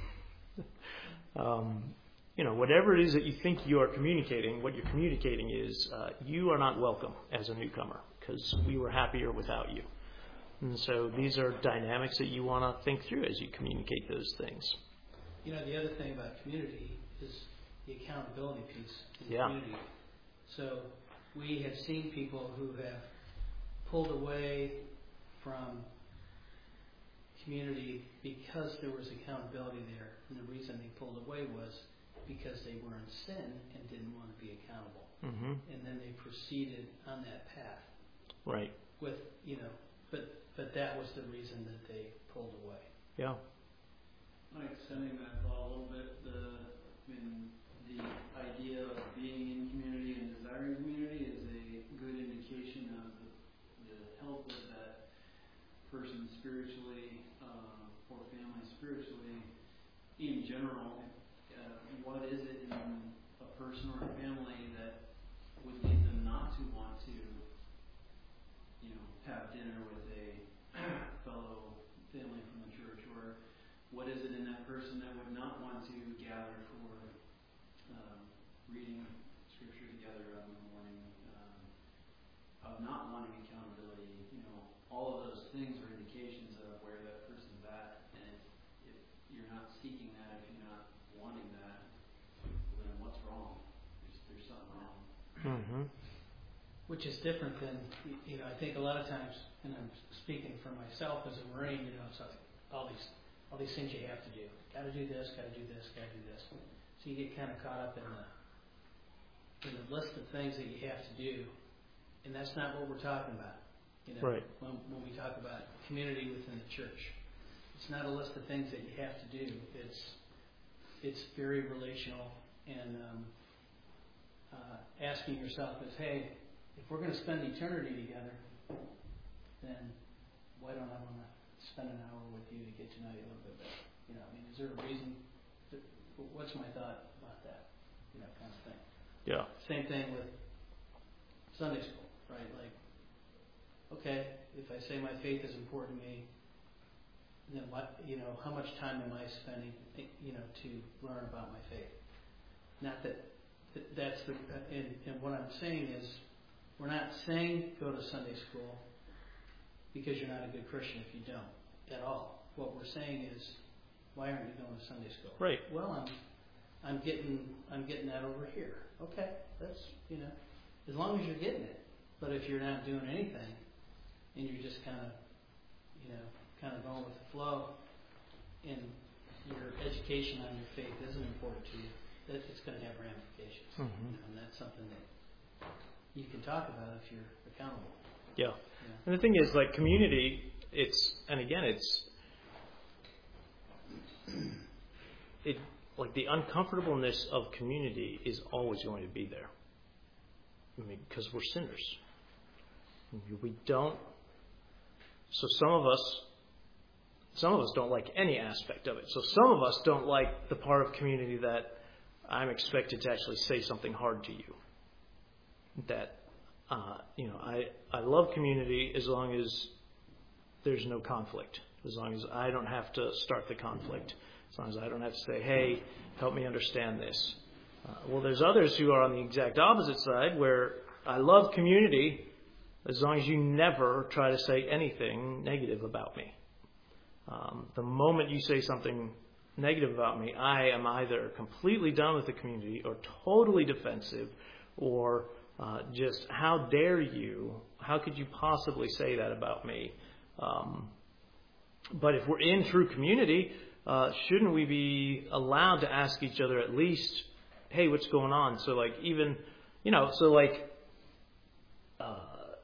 um, you know, whatever it is that you think you are communicating, what you're communicating is uh, you are not welcome as a newcomer because we were happier without you. And so these are dynamics that you want to think through as you communicate those things. You know, the other thing about community is the accountability piece in the Yeah. community. So we have seen people who have pulled away from community because there was accountability there. And the reason they pulled away was because they were in sin and didn't want to be accountable. Mm-hmm. And then they proceeded on that path. Right. With, you know, but but that was the reason that they pulled away. Yeah. Like extending that thought a little bit, the I mean, the idea of being in community and desiring community is a good indication of the, the health of that person spiritually uh, or family spiritually in general. Uh, what is it in a person or a family that would lead them not to want to, you know, have dinner with a fellow family from the church, or what is it in that person that would not want to gather for um, reading scripture together in the morning, um, of not wanting accountability? You know, all of those things are indications of where that person's at, and if, if you're not seeking that, if you're not wanting that, then what's wrong? There's, there's something wrong. Mm-hmm. Which is different than, you know, I think a lot of times, and I'm speaking for myself as a Marine, you know, it's like all these all these things you have to do. Got to do this, got to do this, got to do this. So you get kind of caught up in the in the list of things that you have to do, and that's not what we're talking about. You know, Right. when, when we talk about community within the church, it's not a list of things that you have to do. It's it's very relational, and um, uh, asking yourself is, hey, if we're going to spend eternity together, then why don't I want to spend an hour with you to get to know you a little bit better? You know, I mean, is there a reason? To, what's my thought about that? You know, kind of thing. Yeah. Same thing with Sunday school, right? Like, okay, if I say my faith is important to me, then what? You know, how much time am I spending? You know, to learn about my faith? Not that th- that's the, and, and what I'm saying is, we're not saying go to Sunday school because you're not a good Christian if you don't at all. What we're saying is, why aren't you going to Sunday school? Right. Well, I'm, I'm getting, I'm getting that over here. Okay, that's, you know, as long as you're getting it. But if you're not doing anything, and you're just kind of, you know, kind of going with the flow, and your education on your faith isn't important to you, that it's going to have ramifications. Mm-hmm. You know, and that's something that you can talk about if you're accountable. Yeah. Yeah. And the thing is, like, community, it's, and again, it's, it, like, the uncomfortableness of community is always going to be there. I mean, because we're sinners. We don't, so some of us, some of us don't like any aspect of it. So some of us don't like the part of community that I'm expected to actually say something hard to you. That, uh, you know, I, I love community as long as there's no conflict. As long as I don't have to start the conflict. As long as I don't have to say, hey, help me understand this. Uh, well, there's others who are on the exact opposite side where I love community as long as you never try to say anything negative about me. Um, the moment you say something negative about me, I am either completely done with the community or totally defensive or uh, just, how dare you? How could you possibly say that about me? Um, but if we're in true community, uh, shouldn't we be allowed to ask each other at least, hey, what's going on? So like even, you know, so like, uh,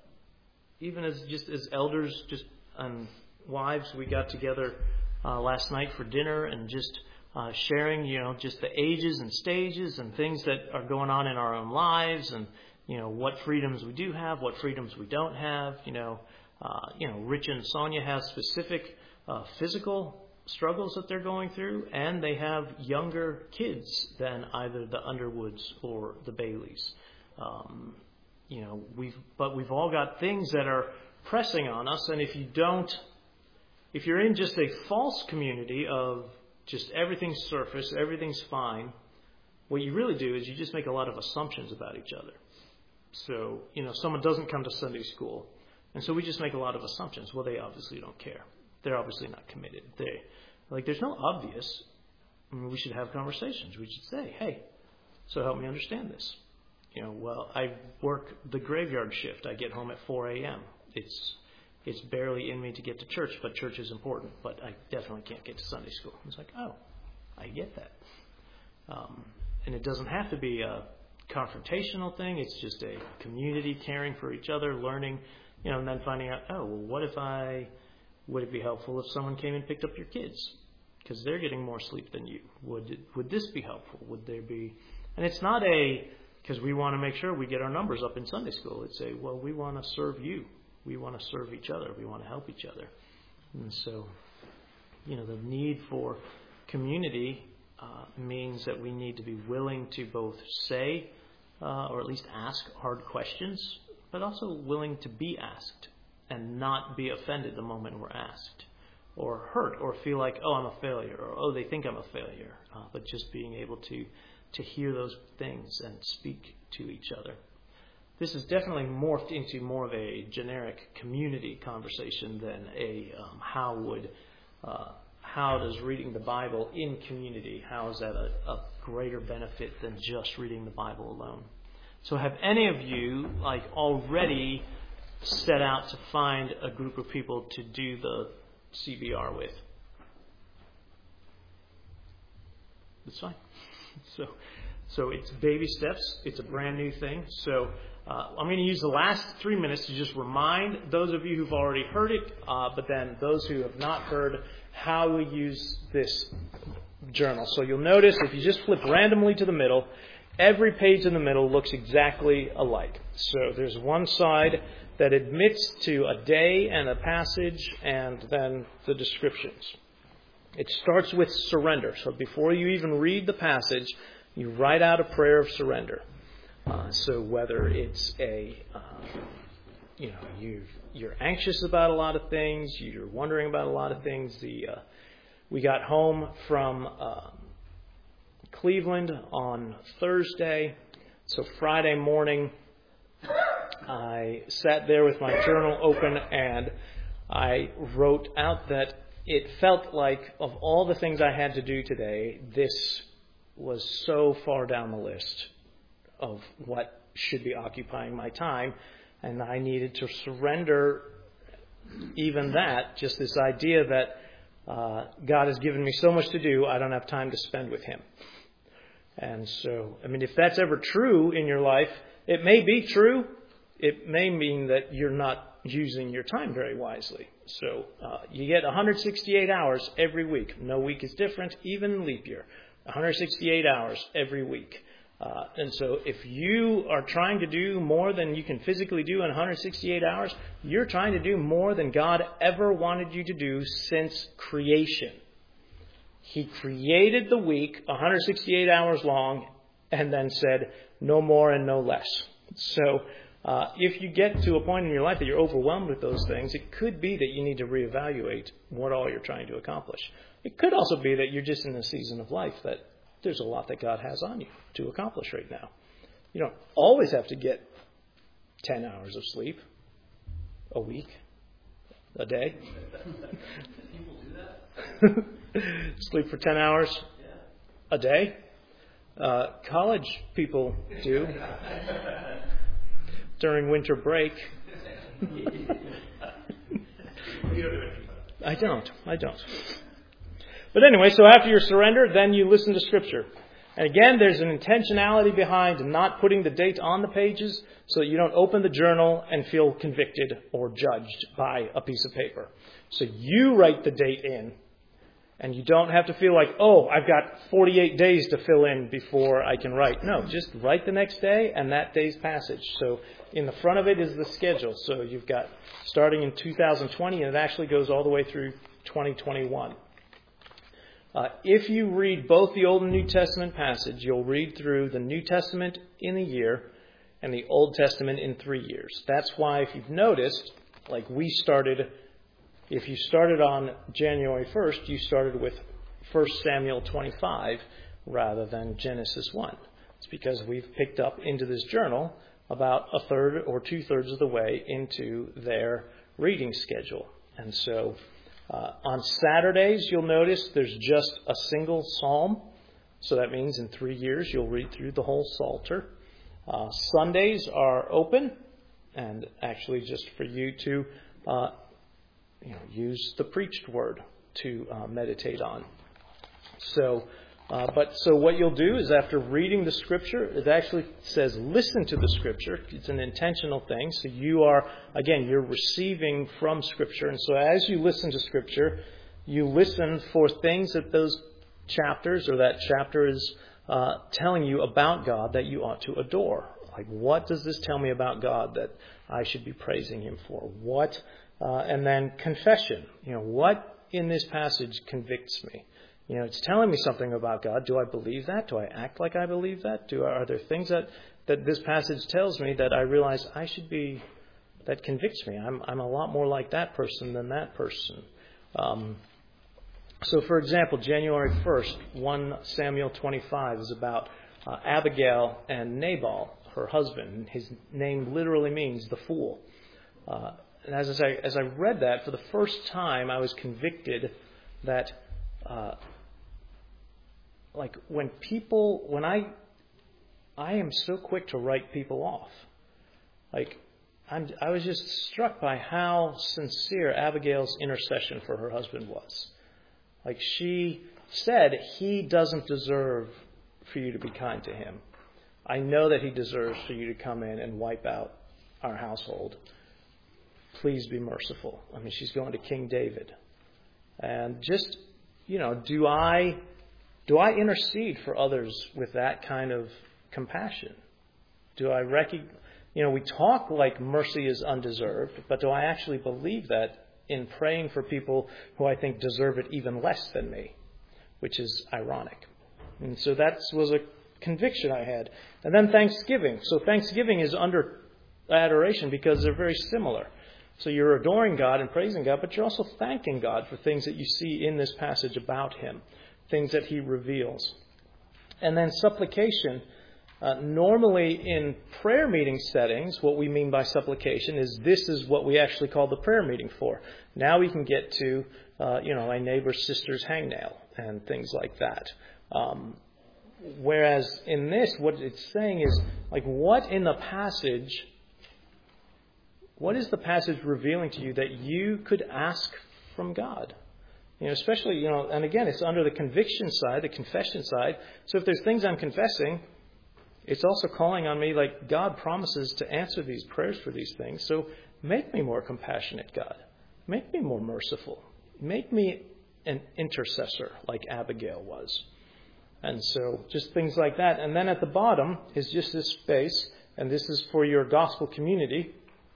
even as just as elders, just and wives, we got together uh, last night for dinner and just uh, sharing, you know, just the ages and stages and things that are going on in our own lives, and you know what freedoms we do have, what freedoms we don't have. You know, uh, you know, Rich and Sonia have specific uh, physical struggles that they're going through, and they have younger kids than either the Underwoods or the Baileys. Um, you know, we've but we've all got things that are pressing on us, and if you don't, if you're in just a false community of just everything's surface, everything's fine, what you really do is you just make a lot of assumptions about each other. So, you know, someone doesn't come to Sunday school, and so we just make a lot of assumptions. Well, they obviously don't care. They're obviously not committed. They, like, there's no obvious. I mean, we should have conversations. We should say, hey, so help me understand this. You know, well, I work the graveyard shift. I get home at four a.m. It's it's barely in me to get to church, but church is important. But I definitely can't get to Sunday school. It's like, oh, I get that. Um, and it doesn't have to be a confrontational thing. It's just a community caring for each other, learning, you know, and then finding out, oh, well, what if I, would it be helpful if someone came and picked up your kids? Because they're getting more sleep than you. Would it, would this be helpful? Would there be, and it's not a, because we want to make sure we get our numbers up in Sunday school. It's a, well, we want to serve you. We want to serve each other. We want to help each other. And so, you know, the need for community uh, means that we need to be willing to both say uh, or at least ask hard questions, but also willing to be asked and not be offended the moment we're asked, or hurt, or feel like, oh, I'm a failure, or oh, they think I'm a failure. Uh, but just being able to to hear those things and speak to each other. This has definitely morphed into more of a generic community conversation than a um, how would uh, how does reading the Bible in community, how is that a, a greater benefit than just reading the Bible alone? So have any of you like already set out to find a group of people to do the C B R with? That's fine. So, so it's baby steps. It's a brand new thing. So uh, I'm going to use the last three minutes to just remind those of you who've already heard it, uh, but then those who have not heard how we use this journal. So you'll notice if you just flip randomly to the middle, every page in the middle looks exactly alike. So there's one side that admits to a day and a passage and then the descriptions. It starts with surrender. So before you even read the passage, you write out a prayer of surrender. Uh, so whether it's a, uh, you know, you you're anxious about a lot of things, you're wondering about a lot of things. The uh, we got home from uh, Cleveland on Thursday, So Friday morning, I sat there with my journal open and I wrote out that it felt like of all the things I had to do today, this was so far down the list of what should be occupying my time, and I needed to surrender even that, just this idea that uh, God has given me so much to do, I don't have time to spend with Him. And so, I mean, if that's ever true in your life, it may be true. It may mean that you're not using your time very wisely. So uh, you get one hundred sixty-eight hours every week. No week is different, even leap year. one hundred sixty-eight hours every week. Uh, and so if you are trying to do more than you can physically do in one hundred sixty-eight hours, you're trying to do more than God ever wanted you to do since creation. He created the week one hundred sixty-eight hours long and then said no more and no less. So uh, if you get to a point in your life that you're overwhelmed with those things, it could be that you need to reevaluate what all you're trying to accomplish. It could also be that you're just in a season of life that there's a lot that God has on you to accomplish right now. You don't always have to get ten hours of sleep a week, a day. People do that? Sleep for ten hours Yeah. a day. Uh, college people do during winter break. You don't do anything about it. I don't. I don't. But anyway, so after you're surrendered, then you listen to Scripture. And again, there's an intentionality behind not putting the date on the pages so that you don't open the journal and feel convicted or judged by a piece of paper. So you write the date in, and you don't have to feel like, oh, I've got forty-eight days to fill in before I can write. No, just write the next day and that day's passage. So in the front of it is the schedule. So you've got starting in two thousand twenty, and it actually goes all the way through twenty twenty-one. Uh, if you read both the Old and New Testament passage, you'll read through the New Testament in a year and the Old Testament in three years. That's why, if you've noticed, like we started, if you started on January first, you started with First Samuel twenty-five rather than Genesis one. It's because we've picked up into this journal about a third or two-thirds of the way into their reading schedule. And so Uh, on Saturdays, you'll notice there's just a single psalm. So that means in three years, you'll read through the whole Psalter. Uh, Sundays are open, and actually just for you to uh, you know, use the preached word to uh, meditate on. So, uh, but so what you'll do is after reading the Scripture, it actually says listen to the Scripture. It's an intentional thing. So you are, again, you're receiving from Scripture. And so as you listen to Scripture, you listen for things that those chapters or that chapter is uh, telling you about God that you ought to adore. Like, what does this tell me about God that I should be praising Him for? What, uh, and then confession. You know, what in this passage convicts me? You know, it's telling me something about God. Do I believe that? Do I act like I believe that? Do Are there things that, that this passage tells me that I realize I should be, that convicts me? I'm I'm a lot more like that person than that person. Um, so, for example, January first, First Samuel twenty-five is about uh, Abigail and Nabal, her husband. His name literally means the fool. Uh, and as I, as I read that, for the first time, I was convicted that Uh, like when people, when I, I am so quick to write people off. Like, I'm, I was just struck by how sincere Abigail's intercession for her husband was. Like, she said, he doesn't deserve for you to be kind to him. I know that he deserves for you to come in and wipe out our household. Please be merciful. I mean, she's going to King David. And just, You know, do I do I intercede for others with that kind of compassion? Do I recognize, you know, we talk like mercy is undeserved, but do I actually believe that in praying for people who I think deserve it even less than me, which is ironic. And so that was a conviction I had. And then Thanksgiving. So Thanksgiving is under adoration because they're very similar. So you're adoring God and praising God, but you're also thanking God for things that you see in this passage about Him, things that He reveals. And then supplication Uh, normally in prayer meeting settings, what we mean by supplication is this is what we actually call the prayer meeting for. Now we can get to, uh, you know, my neighbor's sister's hangnail and things like that. Um, whereas in this, what it's saying is, like, what in the passage, what is the passage revealing to you that you could ask from God? You know, especially, you know, and again, it's under the conviction side, the confession side. So if there's things I'm confessing, it's also calling on me, like, God promises to answer these prayers for these things. So make me more compassionate, God. Make me more merciful. Make me an intercessor like Abigail was. And so just things like that. And then at the bottom is just this space, and this is for your gospel community.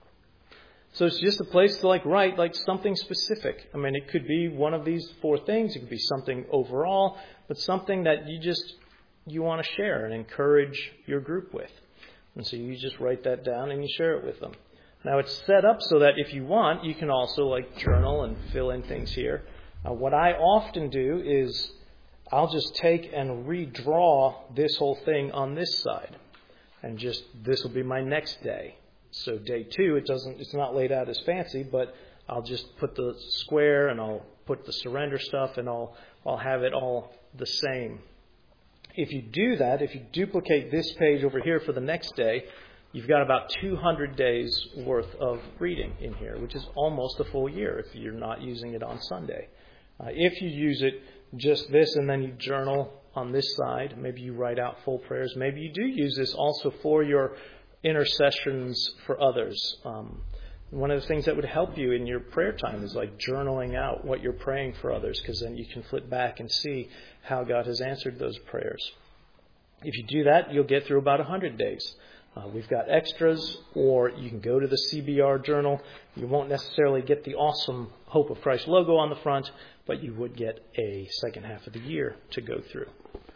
So it's just a place to, like, write, like, something specific. I mean, it could be one of these four things. It could be something overall, but something that you just... you want to share and encourage your group with. And so you just write that down and you share it with them. Now it's set up so that if you want, you can also, like, journal and fill in things here. Uh, what I often do is I'll just take and redraw this whole thing on this side. And just, this will be my next day. So day two, it doesn't, it's not laid out as fancy, but I'll just put the square and I'll put the surrender stuff and I'll, I'll have it all the same. If you do that, if you duplicate this page over here for the next day, you've got about two hundred days worth of reading in here, which is almost a full year if you're not using it on Sunday. Uh, if you use it just this and then you journal on this side, maybe you write out full prayers, maybe you do use this also for your intercessions for others. Um, one of the things that would help you in your prayer time is, like, journaling out what you're praying for others, because then you can flip back and see how God has answered those prayers. If you do that, you'll get through about one hundred days. Uh, we've got extras, or you can go to the C B R journal. You won't necessarily get the awesome Hope of Christ logo on the front, but you would get a second half of the year to go through.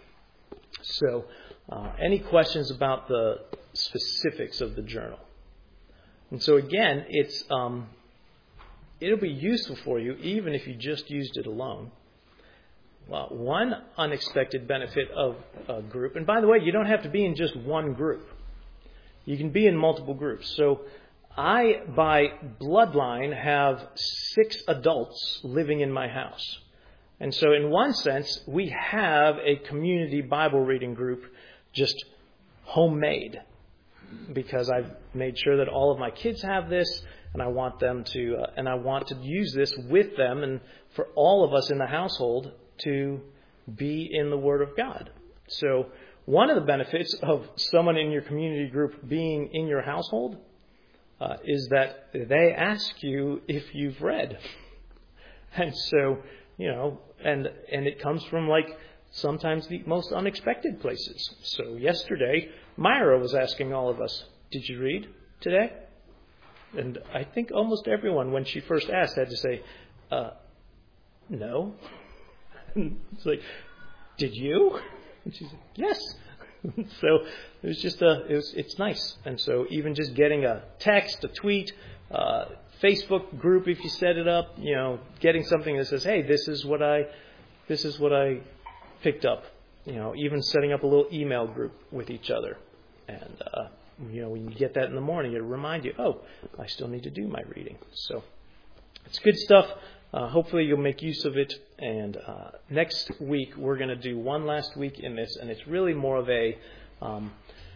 So, uh, any questions about the specifics of the journal? And so again, it's um, it'll be useful for you even if you just used it alone. Well, one unexpected benefit of a group, and by the way, you don't have to be in just one group. You can be in multiple groups. So I, by bloodline, have six adults living in my house. And so in one sense, we have a community Bible reading group just homemade, because I've made sure that all of my kids have this, and I want them to, uh, and I want to use this with them, and for all of us in the household to be in the Word of God. So one of the benefits of someone in your community group being in your household uh, is that they ask you if you've read, and so you know, and and it comes from, like, sometimes the most unexpected places. So yesterday, Myra was asking all of us, "Did you read today?" And I think almost everyone, when she first asked, had to say, uh, "No." It's like, "Did you?" And she said, "Yes." So it was just a, it was, it's nice. And so even just getting a text, a tweet, uh, Facebook group, if you set it up, you know, getting something that says, "Hey, this is what I, this is what I picked up." You know, even setting up a little email group with each other. And, uh, you know, when you get that in the morning, it'll remind you, oh, I still need to do my reading. So it's good stuff. Uh, hopefully you'll make use of it. And uh, next week, we're going to do one last week in this. And it's really more of a, um,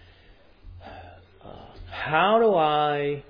uh, how do I,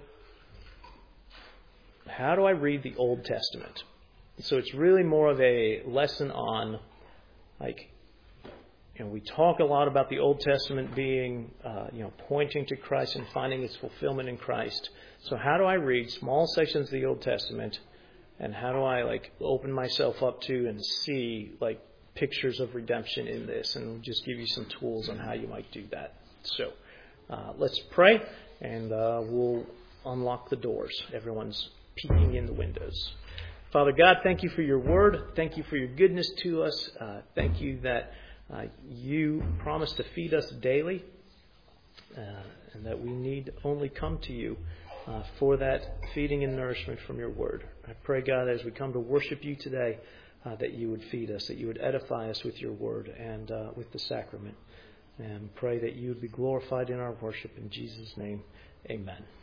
how do I read the Old Testament? So it's really more of a lesson on, like, you know, we talk a lot about the Old Testament being, uh, you know, pointing to Christ and finding its fulfillment in Christ. So how do I read small sections of the Old Testament, and how do I, like, open myself up to and see, like, pictures of redemption in this, and we'll just give you some tools on how you might do that. So uh, let's pray, and uh, we'll unlock the doors. Everyone's peeking in the windows. Father God, thank you for your word. Thank you for your goodness to us. Uh, thank you that uh, you promise to feed us daily, uh, and that we need only come to you uh, for that feeding and nourishment from your word. I pray, God, as we come to worship you today, uh, that you would feed us, that you would edify us with your word and uh, with the sacrament. and pray that you would be glorified in our worship. In Jesus' name, amen.